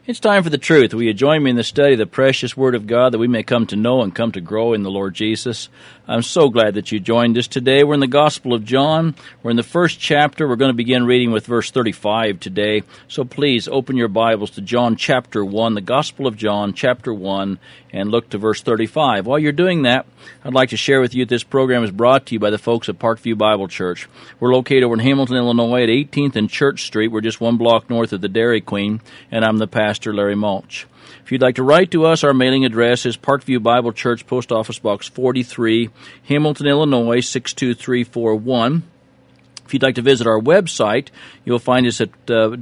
It's time for the truth. Will you join me in the study of the precious Word of God that we may come to know and come to grow in the Lord Jesus? I'm so glad that you joined us today. We're in the Gospel of John. We're in the first chapter. We're going to begin reading with verse 35 today. So please open your Bibles to John chapter 1, the Gospel of John chapter 1, and look to verse 35. While you're doing that, I'd like to share with you that this program is brought to you by the folks at Parkview Bible Church. We're located over in Hamilton, Illinois at 18th and Church Street. We're just one block north of the Dairy Queen, and I'm the pastor, Larry Mulch. If you'd like to write to us, our mailing address is Parkview Bible Church, Post Office Box 43, Hamilton, Illinois 62341. If you'd like to visit our website, you'll find us at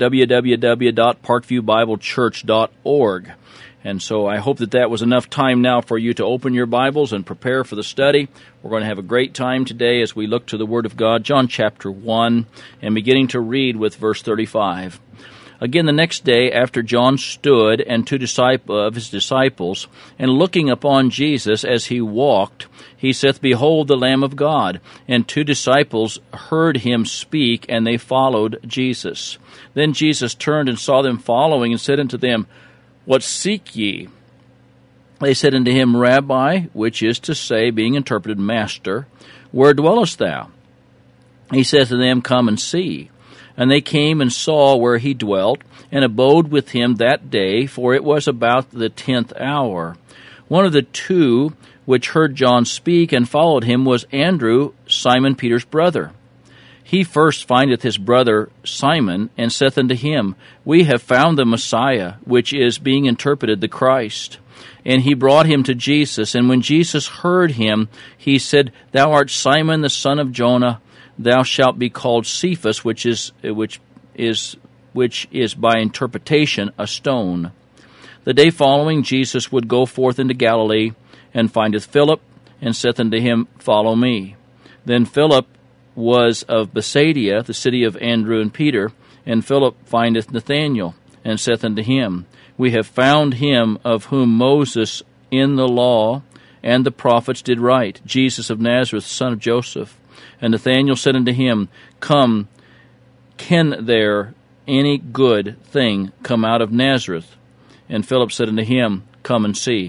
www.parkviewbiblechurch.org. And so I hope that was enough time now for you to open your Bibles and prepare for the study. We're going to have a great time today as we look to the Word of God, John chapter 1, and beginning to read with verse 35. Again, the next day, after John stood and two of his disciples, and looking upon Jesus as he walked, he saith, Behold the Lamb of God. And two disciples heard him speak, and they followed Jesus. Then Jesus turned and saw them following, and said unto them, What seek ye? They said unto him, Rabbi, which is to say, being interpreted, Master, where dwellest thou? He saith to them, Come and see. And they came and saw where he dwelt, and abode with him that day, for it was about the 10th hour. One of the two which heard John speak and followed him was Andrew, Simon Peter's brother. He first findeth his brother Simon, and saith unto him, We have found the Messiah, which is, being interpreted, the Christ. And he brought him to Jesus, and when Jesus heard him, he said, Thou art Simon the son of Jonah. Thou shalt be called Cephas, which is by interpretation a stone. The day following, Jesus would go forth into Galilee, and findeth Philip, and saith unto him, Follow me. Then Philip was of Bethsaida, the city of Andrew and Peter, and Philip findeth Nathanael, and saith unto him, We have found him of whom Moses in the law and the prophets did write, Jesus of Nazareth, son of Joseph. And Nathanael said unto him, Come, can there any good thing come out of Nazareth? And Philip said unto him, Come and see.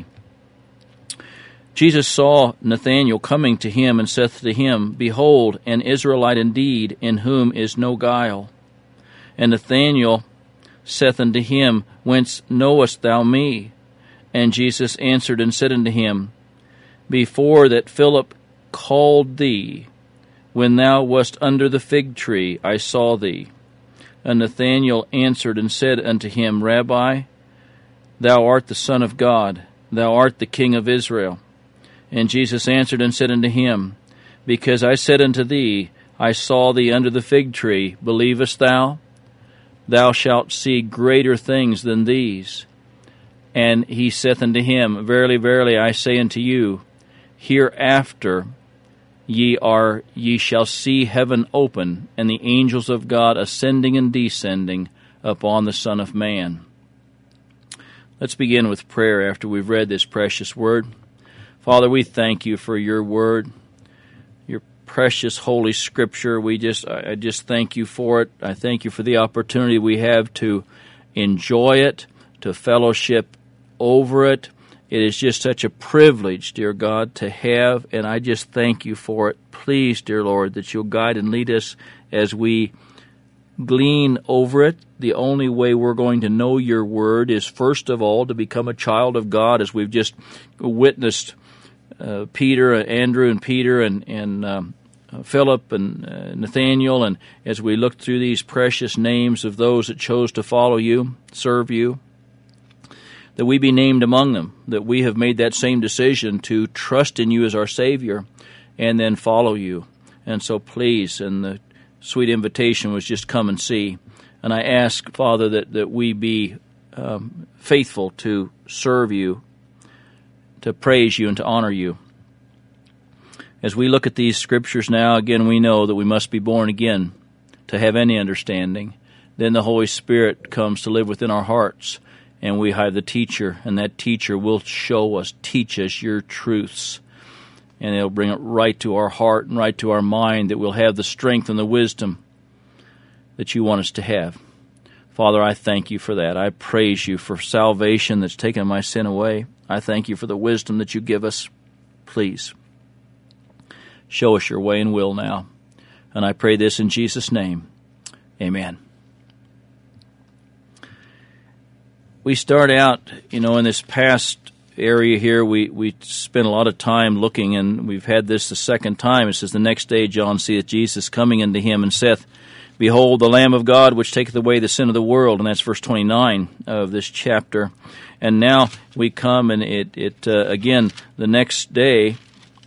Jesus saw Nathanael coming to him, and saith to him, Behold, an Israelite indeed, in whom is no guile. And Nathanael saith unto him, Whence knowest thou me? And Jesus answered and said unto him, Before that Philip called thee, when thou wast under the fig tree, I saw thee. And Nathanael answered and said unto him, Rabbi, thou art the Son of God, thou art the King of Israel. And Jesus answered and said unto him, Because I said unto thee, I saw thee under the fig tree, believest thou? Thou shalt see greater things than these. And he saith unto him, Verily, verily, I say unto you, hereafter ye shall see heaven open, and the angels of God ascending and descending upon the Son of Man. Let's begin with prayer after we've read this precious word. Father, we thank you for your word, your precious holy scripture. I just thank you for it. I thank you for the opportunity we have to enjoy it, to fellowship over it. It is just such a privilege, dear God, to have, and I just thank you for it. Please, dear Lord, that you'll guide and lead us as we glean over it. The only way we're going to know your word is, first of all, to become a child of God, as we've just witnessed Andrew and Peter and Philip and Nathanael, and as we look through these precious names of those that chose to follow you, serve you, that we be named among them, that we have made that same decision to trust in you as our Savior and then follow you. And so please, and the sweet invitation was just come and see. And I ask, Father, that we be faithful to serve you, to praise you, and to honor you. As we look at these scriptures now, again, we know that we must be born again to have any understanding. Then the Holy Spirit comes to live within our hearts, and we have the teacher, and that teacher will teach us your truths. And it'll bring it right to our heart and right to our mind, that we'll have the strength and the wisdom that you want us to have. Father, I thank you for that. I praise you for salvation that's taken my sin away. I thank you for the wisdom that you give us. Please, show us your way and will now. And I pray this in Jesus' name. Amen. We start out, in this past area here, we spent a lot of time looking, and we've had this the second time. It says, the next day John seeth Jesus coming unto him, and saith, Behold, the Lamb of God, which taketh away the sin of the world. And that's verse 29 of this chapter. And now we come, and again, the next day,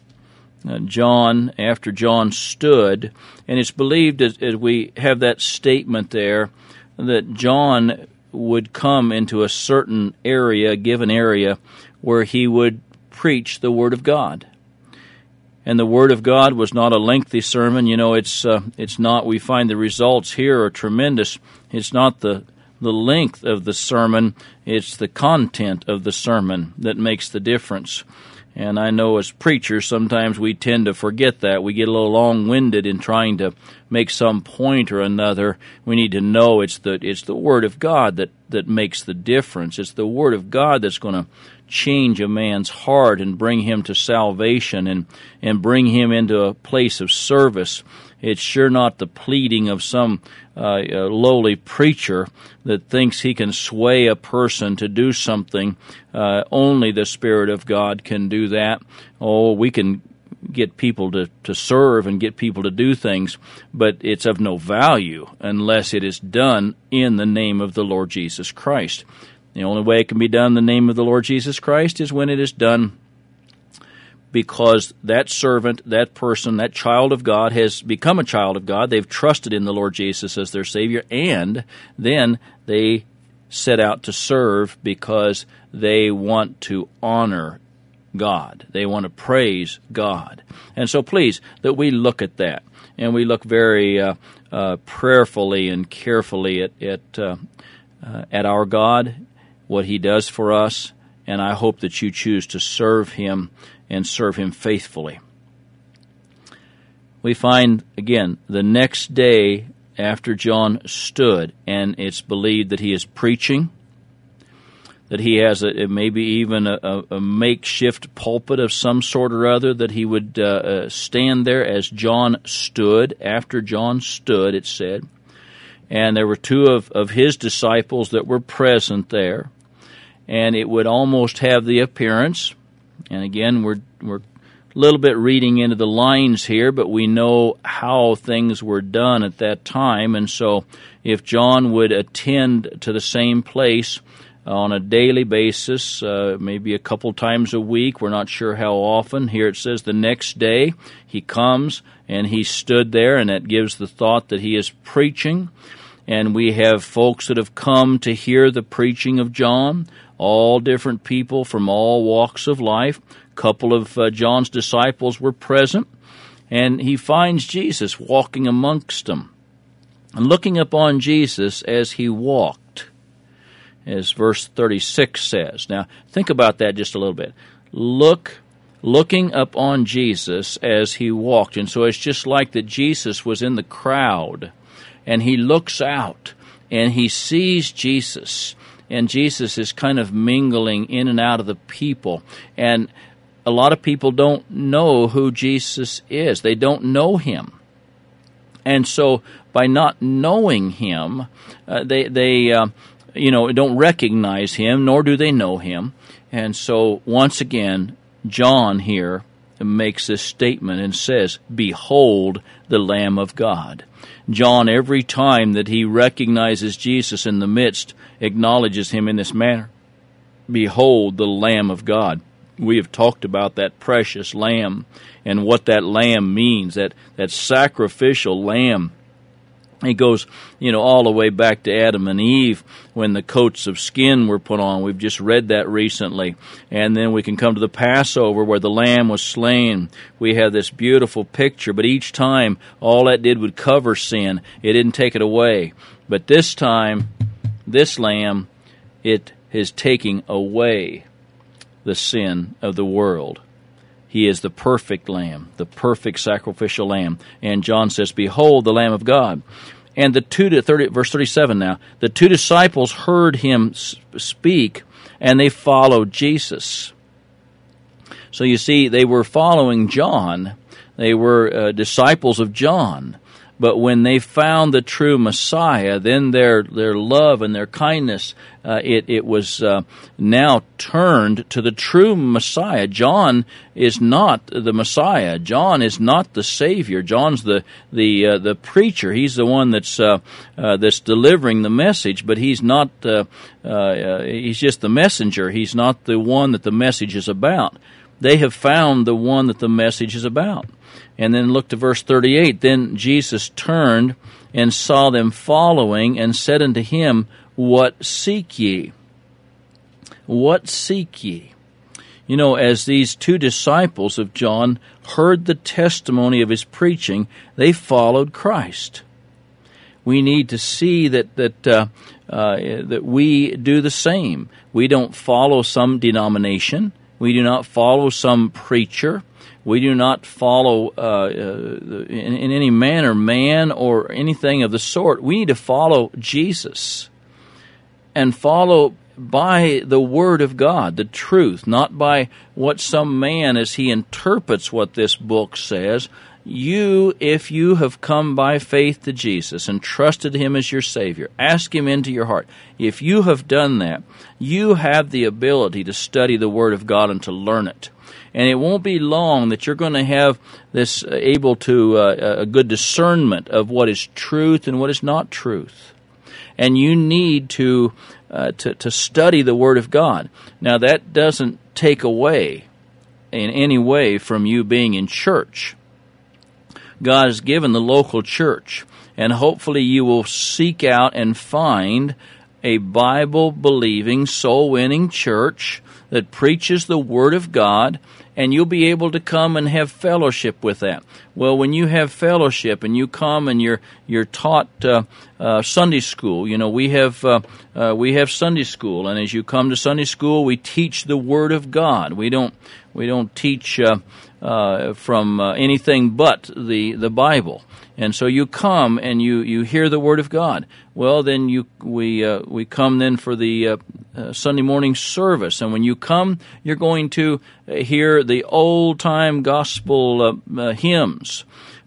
after John stood, and it's believed as we have that statement there, that John would come into a certain area, given area, where he would preach the Word of God. And the Word of God was not a lengthy sermon. It's not, we find the results here are tremendous. It's not the length of the sermon, it's the content of the sermon that makes the difference. And I know as preachers, sometimes we tend to forget that. We get a little long-winded in trying to make some point or another. We need to know it's the Word of God that makes the difference. It's the Word of God that's going to change a man's heart and bring him to salvation and bring him into a place of service. It's sure not the pleading of some lowly preacher that thinks he can sway a person to do something. Only the Spirit of God can do that. Oh, we can get people to serve and get people to do things, but it's of no value unless it is done in the name of the Lord Jesus Christ. The only way it can be done in the name of the Lord Jesus Christ is when it is done because that servant, that person, that child of God has become a child of God. They've trusted in the Lord Jesus as their Savior, and then they set out to serve because they want to honor God. They want to praise God. And so please, that we look at that, and we look very prayerfully and carefully at our God, what He does for us, and I hope that you choose to serve Him and serve Him faithfully. We find, again, the next day after John stood, and it's believed that he is preaching, that he has maybe even a makeshift pulpit of some sort or other, that he would stand there as John stood. After John stood, it said, and there were two of his disciples that were present there, and it would almost have the appearance, and again, we're a little bit reading into the lines here, but we know how things were done at that time, and so if John would attend to the same place on a daily basis, maybe a couple times a week, we're not sure how often. Here it says the next day he comes and he stood there, and that gives the thought that he is preaching. And we have folks that have come to hear the preaching of John, all different people from all walks of life. A couple of John's disciples were present, and he finds Jesus walking amongst them. And looking upon Jesus as he walked, as verse 36 says. Now, think about that just a little bit. Looking upon Jesus as he walked. And so it's just like that Jesus was in the crowd, and he looks out, and he sees Jesus, and Jesus is kind of mingling in and out of the people. And a lot of people don't know who Jesus is. They don't know him. And so by not knowing him, they don't recognize him, nor do they know him. And so once again, John here makes this statement and says, Behold the Lamb of God. John, every time that he recognizes Jesus in the midst, acknowledges him in this manner. Behold the Lamb of God. We have talked about that precious lamb and what that lamb means, that sacrificial lamb. It goes, all the way back to Adam and Eve when the coats of skin were put on. We've just read that recently. And then we can come to the Passover where the lamb was slain. We have this beautiful picture, but each time all that did would cover sin. It didn't take it away. But this time, this lamb, it is taking away the sin of the world. He is the perfect lamb, the perfect sacrificial lamb. And John says, Behold the Lamb of God. And verse 37 now, the two disciples heard him speak, and they followed Jesus. So you see, they were following John. They were disciples of John. But when they found the true Messiah, then their love and their kindness, it was now turned to the true Messiah. John is not the Messiah. John is not the Savior. John's the preacher. He's the one that's delivering the message, but he's not. He's just the messenger. He's not the one that the message is about. They have found the one that the message is about. And then look to verse 38. Then Jesus turned and saw them following and said unto him, What seek ye? What seek ye? You know, as these two disciples of John heard the testimony of his preaching, they followed Christ. We need to see that we do the same. We don't follow some denomination. We do not follow some preacher. We do not follow in any manner man or anything of the sort. We need to follow Jesus and follow by the Word of God, the truth, not by what some man as he interprets what this book says. You, if you have come by faith to Jesus and trusted Him as your Savior, ask Him into your heart. If you have done that, you have the ability to study the Word of God and to learn it. And it won't be long that you're going to have this able to a good discernment of what is truth and what is not truth. And you need to study the Word of God. Now, that doesn't take away in any way from you being in church. God has given the local church, and hopefully you will seek out and find a Bible-believing, soul-winning church that preaches the Word of God, and you'll be able to come and have fellowship with that. Well, when you have fellowship and you come and you're taught Sunday school, you know, we have Sunday school, and as you come to Sunday school, we teach the Word of God. We don't teach from anything but the Bible. And so you come and you hear the Word of God. Well, then we come then for the Sunday morning service, and when you come, you're going to hear the old time gospel hymns.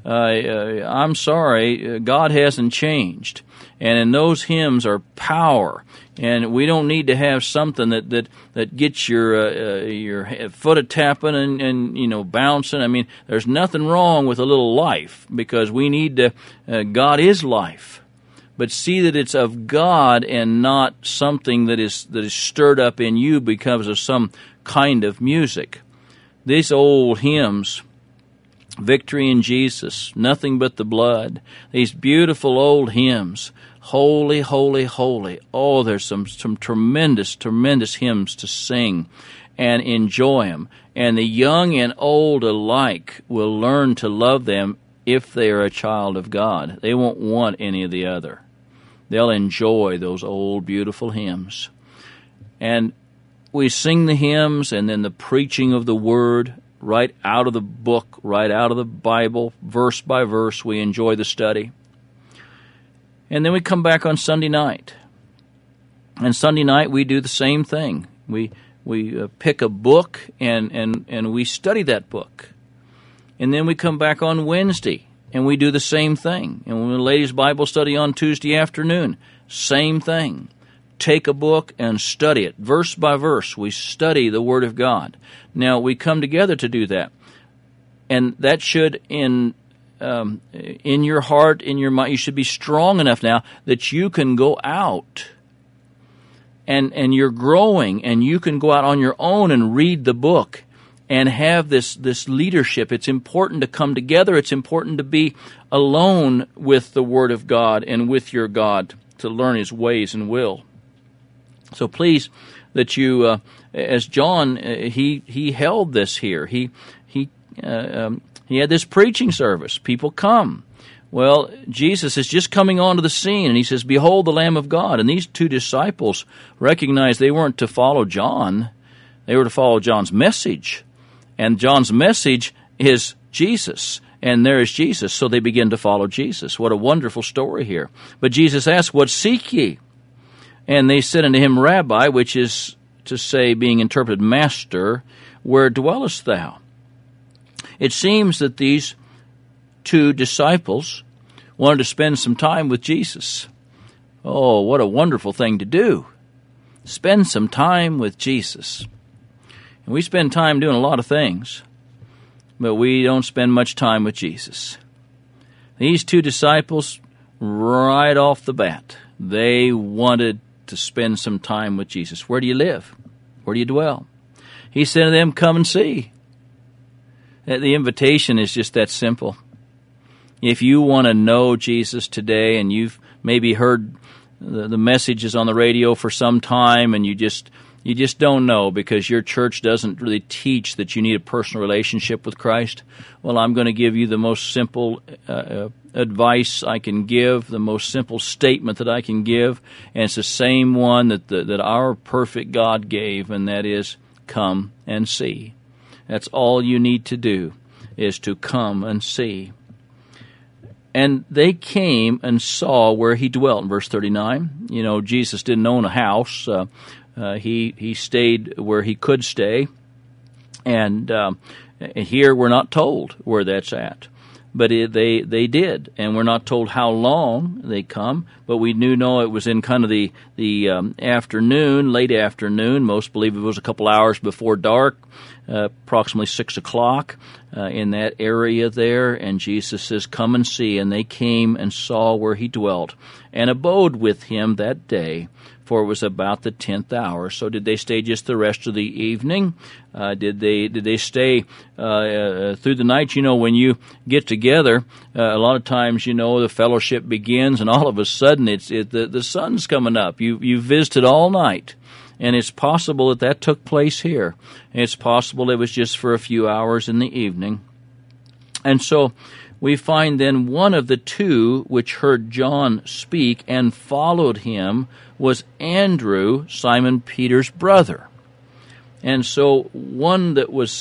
I'm sorry, God hasn't changed, and in those hymns are power. And we don't need to have something that gets your foot a tapping and you know, bouncing. I mean, there's nothing wrong with a little life, because we need to. God is life, but see that it's of God and not something that is stirred up in you because of some kind of music. These old hymns, Victory in Jesus, Nothing But the Blood, these beautiful old hymns. Holy, holy, holy. Oh, there's some tremendous, tremendous hymns to sing and enjoy them. And the young and old alike will learn to love them if they are a child of God. They won't want any of the other. They'll enjoy those old, beautiful hymns. And we sing the hymns, and then the preaching of the Word right out of the book, right out of the Bible, verse by verse. We enjoy the study. And then we come back on Sunday night. And Sunday night we do the same thing. We pick a book and we study that book. And then we come back on Wednesday and we do the same thing. And when the ladies' Bible study on Tuesday afternoon, same thing. Take a book and study it. Verse by verse, we study the Word of God. Now, we come together to do that. And that should, in your heart, in your mind, you should be strong enough now that you can go out and you're growing, and you can go out on your own and read the book and have this leadership. It's important to come together. It's important to be alone with the Word of God and with your God to learn His ways and will. So please, that you, as John, he held this here. He had this preaching service. People come. Well, Jesus is just coming onto the scene, and He says, "Behold the Lamb of God." And these two disciples recognized they weren't to follow John. They were to follow John's message. And John's message is Jesus. and there is Jesus. So they begin to follow Jesus. What a wonderful story here. But Jesus asked, "What seek ye?" And they said unto him, "Rabbi," which is to say, being interpreted, Master, "where dwellest thou?" It seems that these two disciples wanted to spend some time with Jesus. Oh, what a wonderful thing to do. Spend some time with Jesus. And we spend time doing a lot of things, but we don't spend much time with Jesus. These two disciples, right off the bat, they wanted to spend some time with Jesus. Where do you live? Where do you dwell? He said to them, "Come and see." The invitation is just that simple. If you want to know Jesus today, and you've maybe heard the messages on the radio for some time, and you just don't know because your church doesn't really teach that you need a personal relationship with Christ, well, I'm going to give you the most simple advice I can give, the most simple statement that I can give, and it's the same one that our perfect God gave, and that is, come and see. That's all you need to do, is to come and see. And they came and saw where he dwelt, in verse 39. You know, Jesus didn't own a house. He stayed where he could stay. And here we're not told where that's at. But they did, and we're not told how long they come, but we do know it was in kind of the afternoon, late afternoon. Most believe it was a couple hours before dark, approximately 6 o'clock in that area there, and Jesus says, "Come and see," and they came and saw where he dwelt, and abode with him that day, for it was about the 10th hour. So did they stay just the rest of the evening? Did they stay through the night? You know, when you get together, a lot of times, you know, the fellowship begins, and all of a sudden the sun's coming up. You visited all night. And it's possible that took place here. It's possible it was just for a few hours in the evening. And so we find then one of the two which heard John speak and followed him was Andrew, Simon Peter's brother. And so one that was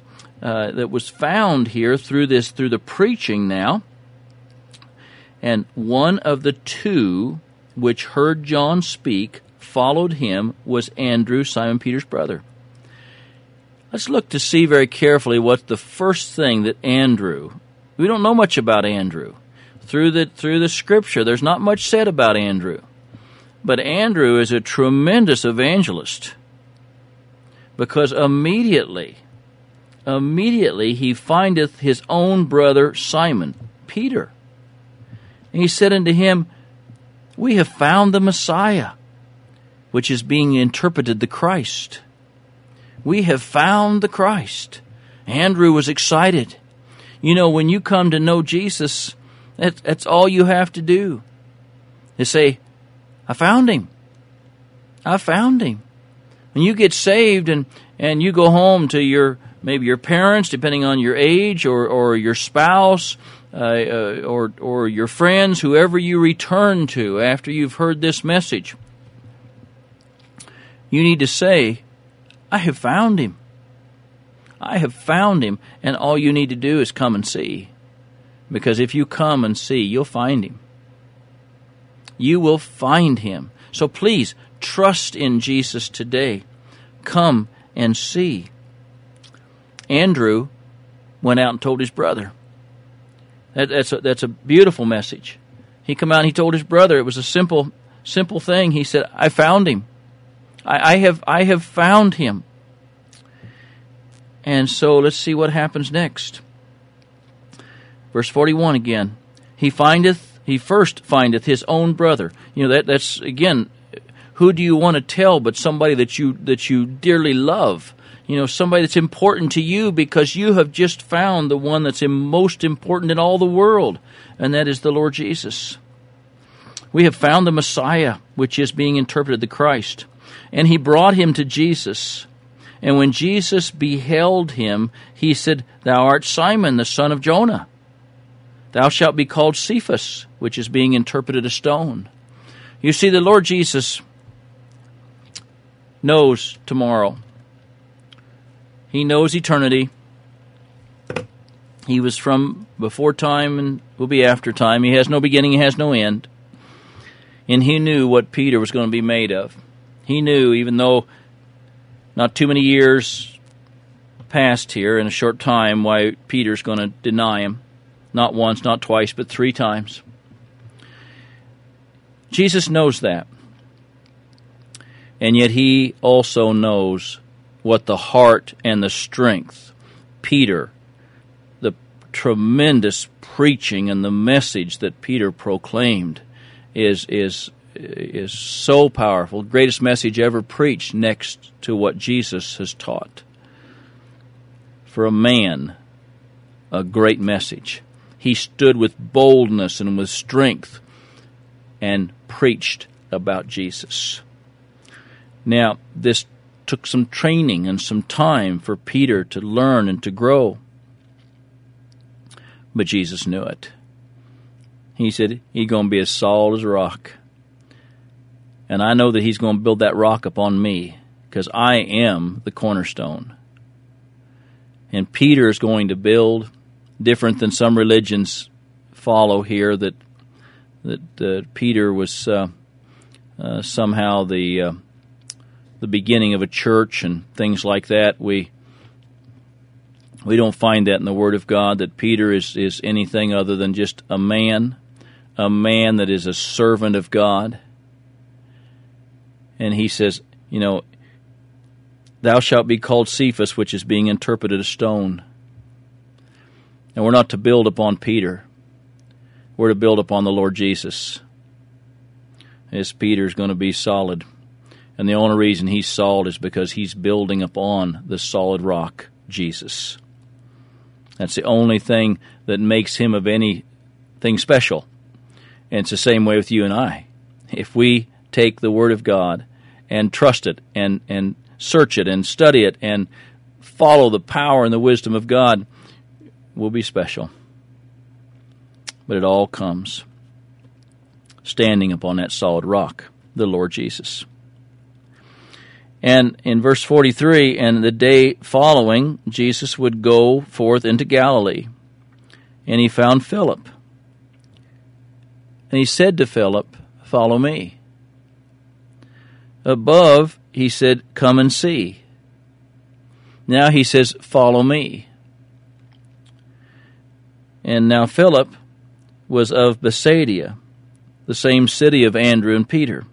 found here through the preaching now, and one of the two which heard John speak followed him was Andrew, Simon Peter's brother. Let's look to see very carefully what's the first thing that Andrew. We don't know much about Andrew. Through the Scripture, there's not much said about Andrew. But Andrew is a tremendous evangelist, because immediately he findeth his own brother Simon, Peter. And he said unto him, "We have found the Messiah," which is being interpreted the Christ. We have found the Christ. Andrew was excited. You know, when you come to know Jesus, that's all you have to do, is say, "I found him. I found him." When you get saved and you go home to maybe your parents, depending on your age, or your spouse, or your friends, whoever you return to after you've heard this message, you need to say, "I have found him. I have found him," and all you need to do is come and see. Because if you come and see, you'll find him. You will find him. So please, trust in Jesus today. Come and see. Andrew went out and told his brother. That's a beautiful message. He come out and he told his brother. It was a simple thing. He said, "I found him. I have found him." And so let's see what happens next. Verse 41 again. He first findeth his own brother. You know, that's again, who do you want to tell but somebody that you dearly love? You know, somebody that's important to you, because you have just found the one that's most important in all the world, and that is the Lord Jesus. We have found the Messiah, which is being interpreted the Christ. And he brought him to Jesus. And when Jesus beheld him, he said, "Thou art Simon, the son of Jonah. Thou shalt be called Cephas," which is being interpreted a stone. You see, the Lord Jesus knows tomorrow. He knows eternity. He was from before time and will be after time. He has no beginning, he has no end. And he knew what Peter was going to be made of. He knew, even though not too many years passed here in a short time, why Peter's going to deny him. Not once, not twice, but 3 times. Jesus knows that. And yet he also knows what the heart and the strength, Peter, the tremendous preaching and the message that Peter proclaimed is so powerful. Greatest message ever preached next to what Jesus has taught. For a man, a great message. He stood with boldness and with strength and preached about Jesus. Now, this took some training and some time for Peter to learn and to grow. But Jesus knew it. He said, he's going to be as solid as a rock. And I know that he's going to build that rock upon me, because I am the cornerstone. And Peter is going to build, different than some religions follow here, that Peter was somehow the beginning of a church and things like that. We don't find that in the Word of God, that Peter is anything other than just a man that is a servant of God. And he says, thou shalt be called Cephas, which is being interpreted a stone. And we're not to build upon Peter. We're to build upon the Lord Jesus. This Peter's going to be solid. And the only reason he's solid is because he's building upon the solid rock, Jesus. That's the only thing that makes him of anything special. And it's the same way with you and I. If we take the Word of God and trust it and search it and study it and follow the power and the wisdom of God, we'll be special. But it all comes standing upon that solid rock, the Lord Jesus. And in verse 43, and the day following, Jesus would go forth into Galilee, and he found Philip. And he said to Philip, follow me. Above, he said, come and see. Now he says, follow me. And now Philip was of Bethsaida, the same city of Andrew and Peter.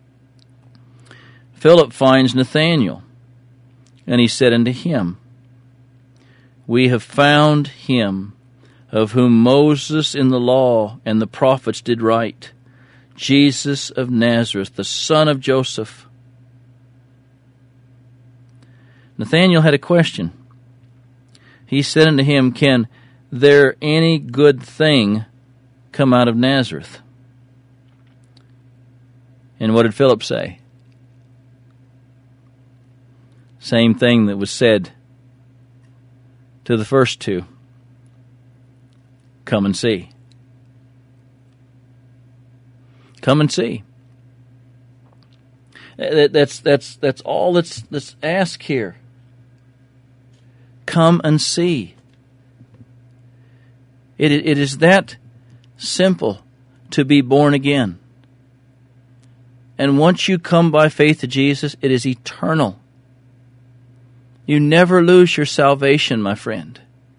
Philip finds Nathanael, and he said unto him, we have found him of whom Moses in the law and the prophets did write, Jesus of Nazareth, the son of Joseph. Nathanael had a question. He said unto him, can there any good thing come out of Nazareth? And what did Philip say? Same thing that was said to the first two. Come and see. Come and see. That's all that's asked here. Come and see. It is that simple to be born again. And once you come by faith to Jesus, it is eternal. You never lose your salvation, my friend.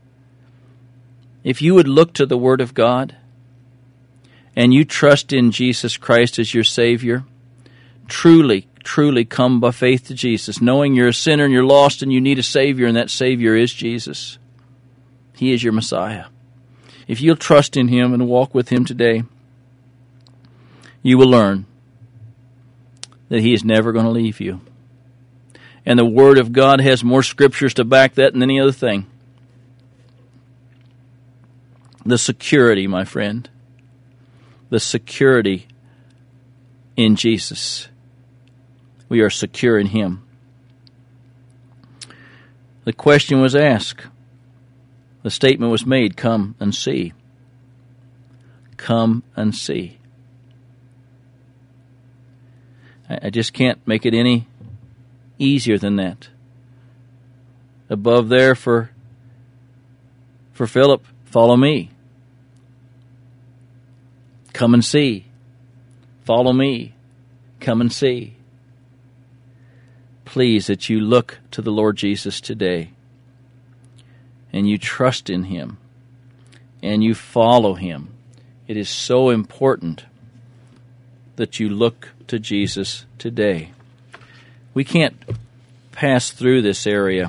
If you would look to the Word of God and you trust in Jesus Christ as your Savior, truly come by faith to Jesus, knowing you're a sinner and you're lost and you need a Savior, and that Savior is Jesus. He is your Messiah. If you'll trust in Him and walk with Him today, you will learn that He is never going to leave you. And the Word of God has more scriptures to back that than any other thing. The security, my friend. The security in Jesus. We are secure in Him. The question was asked. The statement was made, come and see. Come and see. I just can't make it any easier than that. Above there for for Philip, follow me. Come and see. Follow me. Come and see. Please, that you look to the Lord Jesus today and you trust in Him and you follow Him. It is so important that you look to Jesus today. We can't pass through this area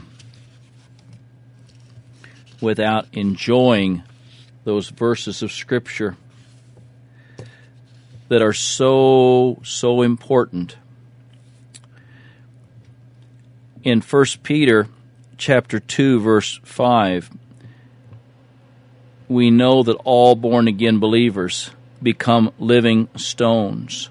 without enjoying those verses of Scripture that are so important. In 1 Peter chapter 2, verse 5, we know that all born-again believers become living stones.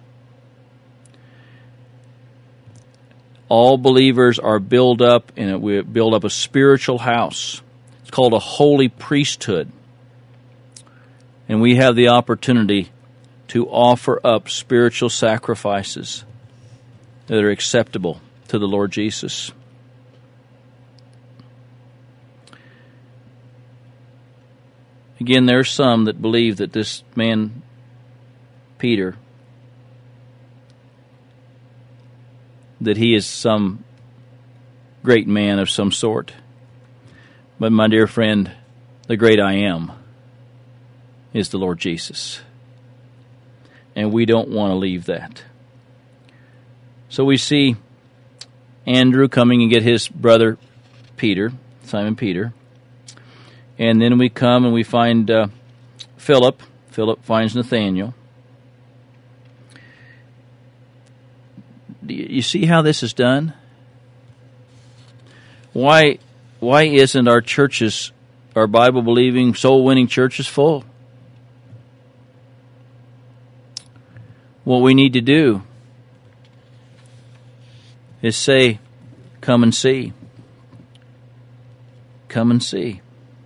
All believers are built up, and we build up a spiritual house. It's called a holy priesthood. And we have the opportunity to offer up spiritual sacrifices that are acceptable to the Lord Jesus. Again, there are some that believe that this man, Peter, that he is some great man of some sort. But my dear friend, the great I am is the Lord Jesus. And we don't want to leave that. So we see Andrew coming and get his brother Peter, Simon Peter. And then we come and we find Philip. Philip finds Nathanael. Do you see how this is done? Why isn't our churches, our Bible-believing, soul-winning churches full? What we need to do is say, come and see. Come and see.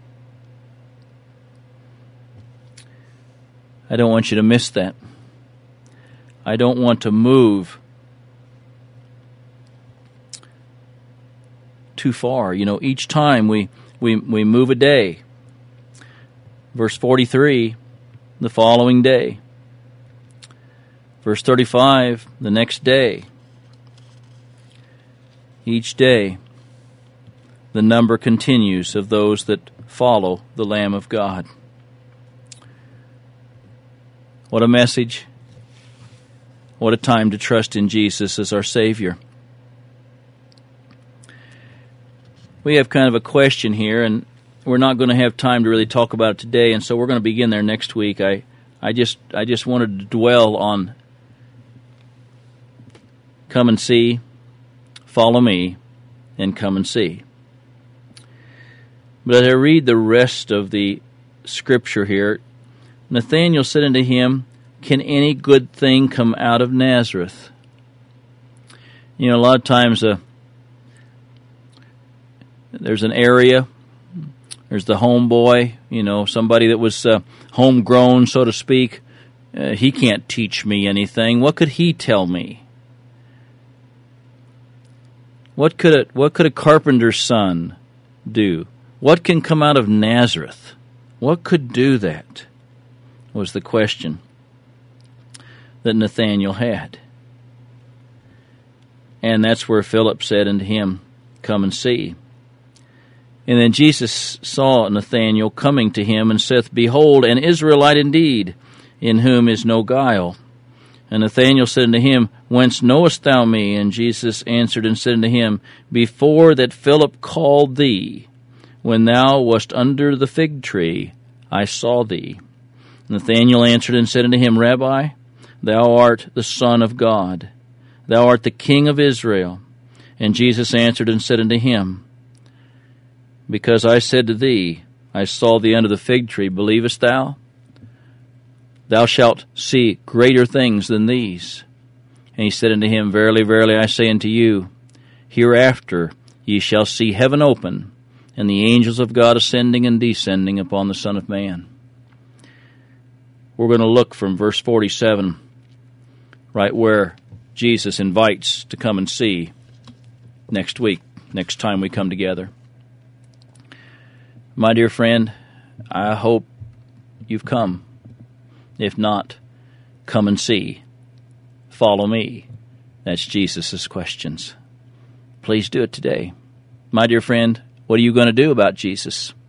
I don't want you to miss that. I don't want to move too far. You know, each time we move a day. Verse 43, the following day. Verse 35, the next day. Each day, the number continues of those that follow the Lamb of God. What a message. What a time to trust in Jesus as our Savior. We have kind of a question here, and we're not going to have time to really talk about it today, and so we're going to begin there next week. I just wanted to dwell on come and see, follow me, and come and see. But as I read the rest of the Scripture here, Nathanael said unto him, can any good thing come out of Nazareth? You know, a lot of times there's an area, there's the homeboy, you know, somebody that was homegrown, so to speak. He can't teach me anything. What could he tell me? What could a carpenter's son do? What can come out of Nazareth? What could do that? Was the question that Nathanael had. And that's where Philip said unto him, come and see. And then Jesus saw Nathanael coming to him and saith, behold, an Israelite indeed, in whom is no guile. And Nathanael said unto him, whence knowest thou me? And Jesus answered and said unto him, before that Philip called thee, when thou wast under the fig tree, I saw thee. Nathanael answered and said unto him, Rabbi, thou art the Son of God. Thou art the King of Israel. And Jesus answered and said unto him, because I said to thee, I saw thee under the fig tree, believest thou? Thou shalt see greater things than these. And he said unto him, verily, verily, I say unto you, hereafter ye shall see heaven open, and the angels of God ascending and descending upon the Son of Man. We're going to look from verse 47, right where Jesus invites to come and see next week, next time we come together. My dear friend, I hope you've come. If not, come and see. Follow me. That's Jesus' questions. Please do it today. My dear friend, what are you going to do about Jesus?